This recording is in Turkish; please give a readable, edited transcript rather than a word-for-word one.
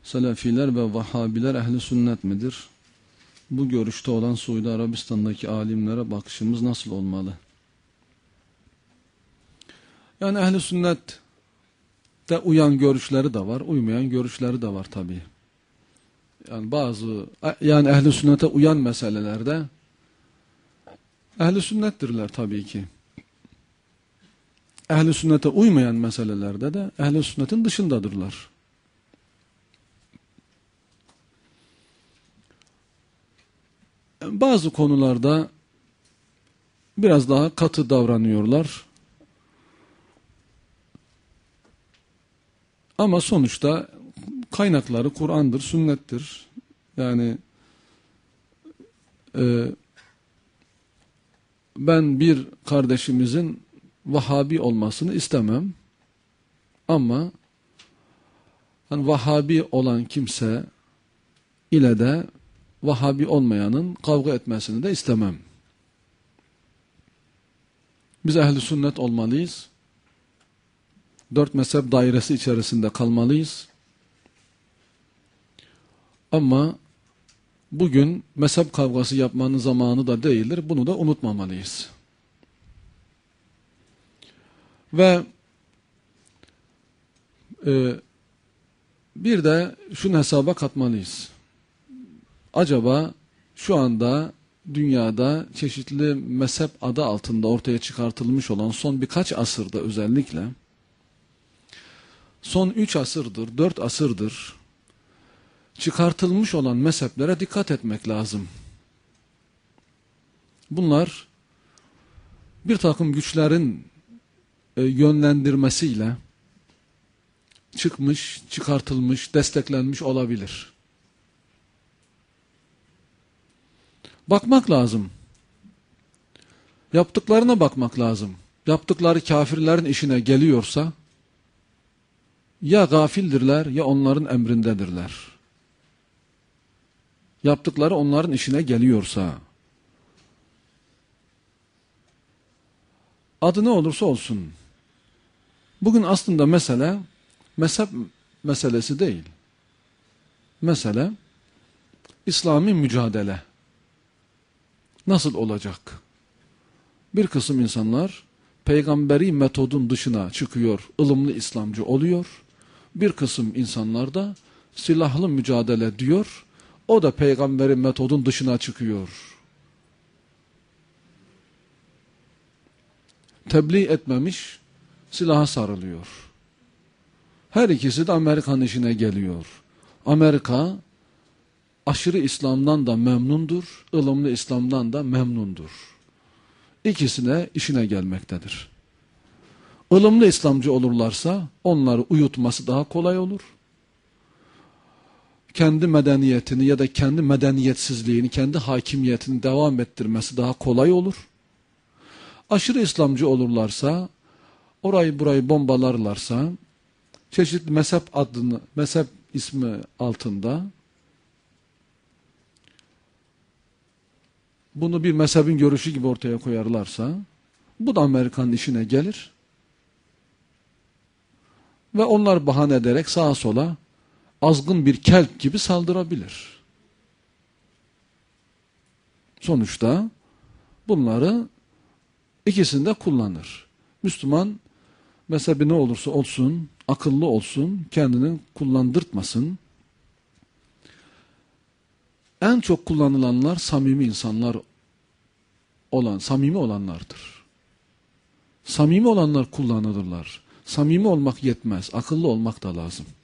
Selefiler ve Vahhabiler ehli sünnet midir? Bu görüşte olan Suudi Arabistan'daki alimlere bakışımız nasıl olmalı? Yani ehli sünnette uyan görüşleri de var, uymayan görüşleri de var tabii. Yani ehli sünnete uyan meselelerde ehli sünnettirler tabii ki. Ehli sünnete uymayan meselelerde de ehli sünnetin dışındadırlar. Bazı konularda biraz daha katı davranıyorlar. Ama sonuçta kaynakları Kur'an'dır, sünnettir. Yani ben bir kardeşimizin Vahhabi olmasını istemem. Ama hani Vahhabi olan kimse ile de Vahhabi olmayanın kavga etmesini de istemem. Biz ehli sünnet olmalıyız. 4 mezhep dairesi içerisinde kalmalıyız. Ama bugün mezhep kavgası yapmanın zamanı da değildir. Bunu da unutmamalıyız. Ve bir de şunu hesaba katmalıyız. Acaba şu anda dünyada çeşitli mezhep adı altında ortaya çıkartılmış olan son birkaç asırda özellikle son 3 asırdır, 4 asırdır çıkartılmış olan mezheplere dikkat etmek lazım. Bunlar bir takım güçlerin yönlendirmesiyle çıkmış, çıkartılmış, desteklenmiş olabilir. Bakmak lazım. Yaptıklarına bakmak lazım. Yaptıkları kafirlerin işine geliyorsa ya gafildirler ya onların emrindedirler. Yaptıkları onların işine geliyorsa adı ne olursa olsun. Bugün aslında mesele mezhep meselesi değil. Mesele İslami mücadele. Nasıl olacak? Bir kısım insanlar peygamberi metodun dışına çıkıyor, ılımlı İslamcı oluyor. Bir kısım insanlar da silahlı mücadele diyor, o da peygamberi metodun dışına çıkıyor. Tebliğ etmemiş, silaha sarılıyor. Her ikisi de Amerika'nın işine geliyor. Amerika aşırı İslam'dan da memnundur, ılımlı İslam'dan da memnundur. İkisine işine gelmektedir. Ilımlı İslamcı olurlarsa onları uyutması daha kolay olur. Kendi medeniyetini ya da kendi medeniyetsizliğini, kendi hakimiyetini devam ettirmesi daha kolay olur. Aşırı İslamcı olurlarsa, orayı burayı bombalarlarsa, çeşitli mezhep ismi altında bunu bir mezhebin görüşü gibi ortaya koyarlarsa, bu da Amerika'nın işine gelir. Ve onlar bahane ederek sağa sola azgın bir kelp gibi saldırabilir. Sonuçta bunları ikisinde kullanır. Müslüman mezhebi ne olursa olsun, akıllı olsun, kendini kullandırtmasın. En çok kullanılanlar samimi insanlar samimi olanlardır. Samimi olanlar kullanılırlar. Samimi olmak yetmez, akıllı olmak da lazım.